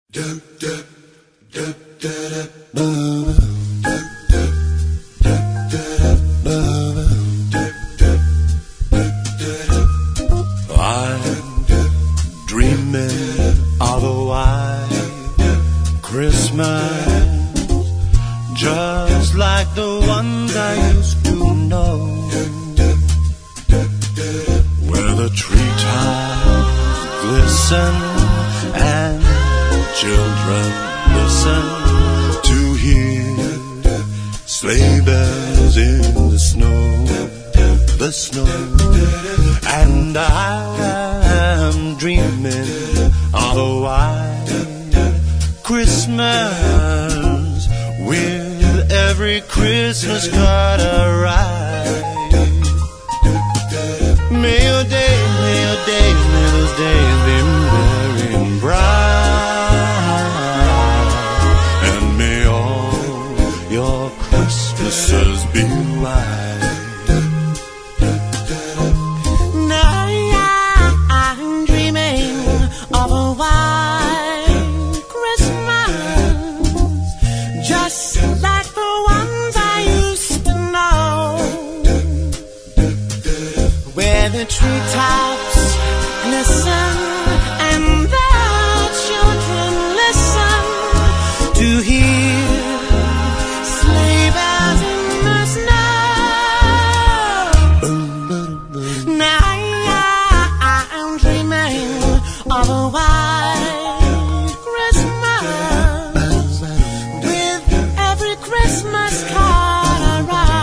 I'm dreaming of a white Christmas, just like the ones I used to know, where the treetops glisten and children listen to hear sleigh bells in the snow, the snow. And I am dreaming of a white Christmas, with every Christmas card I write. May your days, may your days, may those days be merry and bright, and may all your Christmases be white. The treetops glisten and the children listen to hear sleigh bells in the snow. Now I'm dreaming of a white Christmas, with every Christmas card I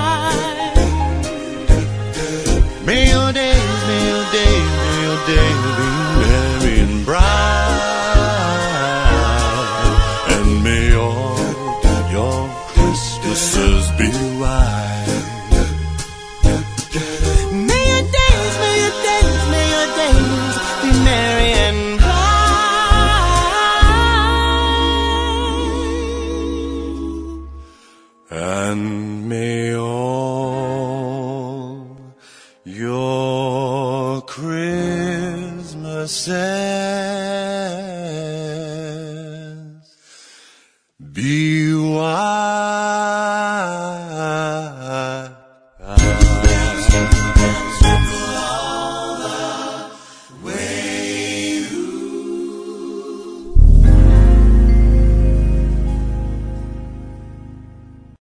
write. May your day, may your day be merry and bright, and may all your Christmases be white. May your days, may your days, may your days be merry and bright, and may all your Christmases be white.